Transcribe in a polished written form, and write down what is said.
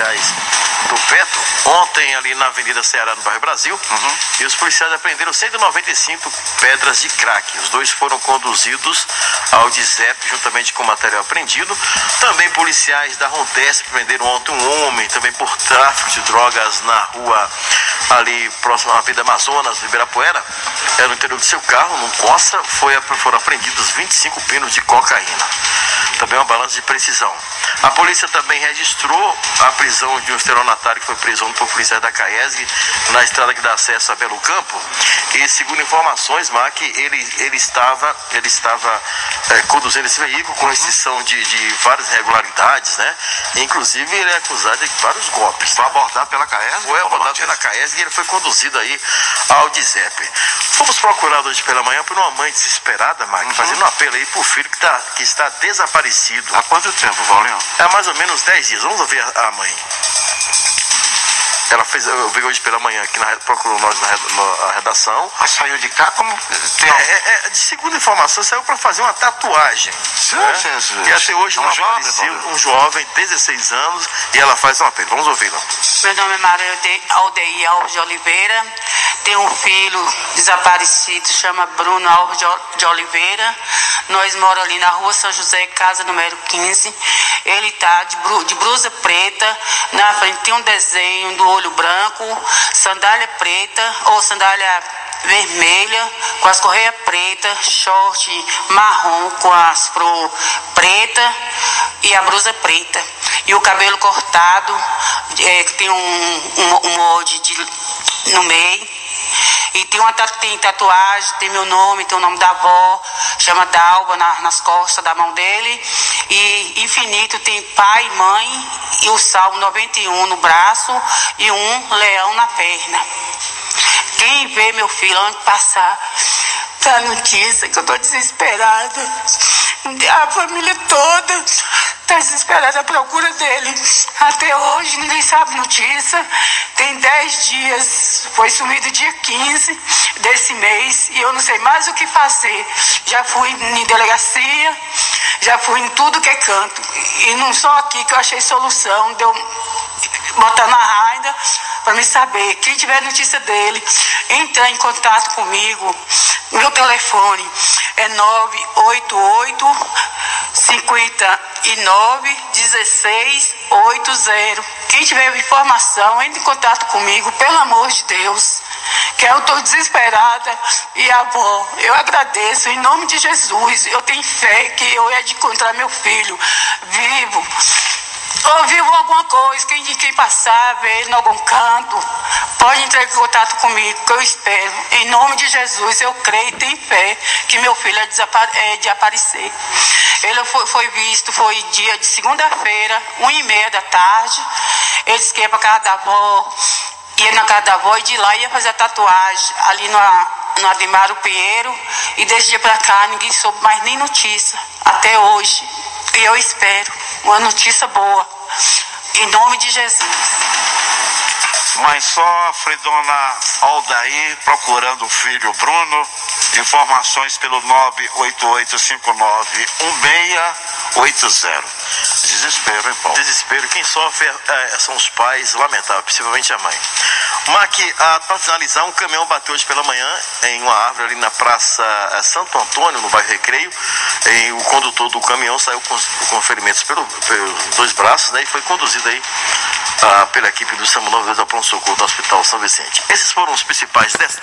policiais do Petro, ontem ali na Avenida Ceará, no bairro Brasil, e os policiais apreenderam 195 pedras de crack. Os dois foram conduzidos ao DIZEP juntamente com o material apreendido. Também policiais da Rontesp prenderam ontem um homem também por tráfico de drogas na rua ali próximo à Avenida Amazonas, do Ibirapuera. Era no interior do seu carro, num Corsa, foram apreendidos 25 pinos de cocaína. Também uma balança de precisão. A polícia também registrou a prisão de um estelionatário que foi preso por policiais da CAESG na estrada que dá acesso a Belo Campo. E segundo informações, Mac, ele estava conduzindo esse veículo com restrição de várias irregularidades, né? Inclusive ele é acusado de vários golpes. Foi abordado pela CAESG? Foi abordado pela CAESG e ele foi conduzido aí ao DIZEP. Fomos procurados hoje pela manhã por uma mãe desesperada, Mac, fazendo um apelo aí pro filho que está desaparecido. Há quanto tempo, Paulinho? Há mais ou menos 10 dias. Vamos ouvir a mãe. Ela fez, eu vi hoje pela manhã aqui, procurou nós na redação. Mas saiu de cá como... De segunda informação, saiu para fazer uma tatuagem. E até hoje não apareceu um jovem, 16 anos, e ela faz um apelo. Vamos ouvi-la. Meu nome é Maria Aldeia Alves de Oliveira. Tenho um filho desaparecido, chama Bruno Alves de Oliveira. Nós moramos ali na rua São José, casa número 15. Ele está de blusa preta, na frente tem um desenho do olho branco, sandália preta ou sandália vermelha, com as correias pretas, short marrom com as pro preta e a blusa preta. E o cabelo cortado, tem um molde no meio. E tem tatuagem, tem meu nome, tem o nome da avó, chama Dalva nas costas da mão dele. E infinito tem pai, mãe e o Salmo 91 no braço e um leão na perna. Quem vê meu filho antes de passar, tá a notícia que eu tô desesperada. A família toda tá desesperada à procura dele. Até hoje ninguém sabe notícia. Tem 10 dias, foi sumido dia 15 desse mês e eu não sei mais o que fazer. Já fui em delegacia, já fui em tudo que é canto. E não só aqui que eu achei solução, deu botar na raia para me saber. Quem tiver notícia dele, entrar em contato comigo. Meu telefone é 988 59 16 80. Quem tiver informação, entre em contato comigo, pelo amor de Deus, que eu estou desesperada. E avó, eu agradeço em nome de Jesus. Eu tenho fé que eu ia de encontrar meu filho vivo. Ouviu alguma coisa, quem passar, ver ele em algum canto, pode entrar em contato comigo, que eu espero. Em nome de Jesus, eu creio e tenho fé que meu filho é de aparecer. Ele foi visto, foi dia de segunda-feira, 1h30 da tarde. Ele disse que ia para casa da avó, ia na casa da avó e de lá ia fazer a tatuagem ali no Ademaro Pinheiro. E desse dia para cá ninguém soube mais nem notícia, até hoje. E eu espero uma notícia boa, em nome de Jesus. Mãe sofre, dona Aldair, procurando o filho Bruno. Informações pelo 988591680. Desespero, hein, Paulo? Desespero. Quem sofre são os pais, lamentável, principalmente a mãe. Mac, para finalizar, um caminhão bateu hoje pela manhã em uma árvore ali na Praça Santo Antônio, no bairro Recreio. E o condutor do caminhão saiu com ferimentos pelos dois braços, né, e foi conduzido aí pela equipe do SAMU 92 ao pronto-socorro do Hospital São Vicente. Esses foram os principais destaques.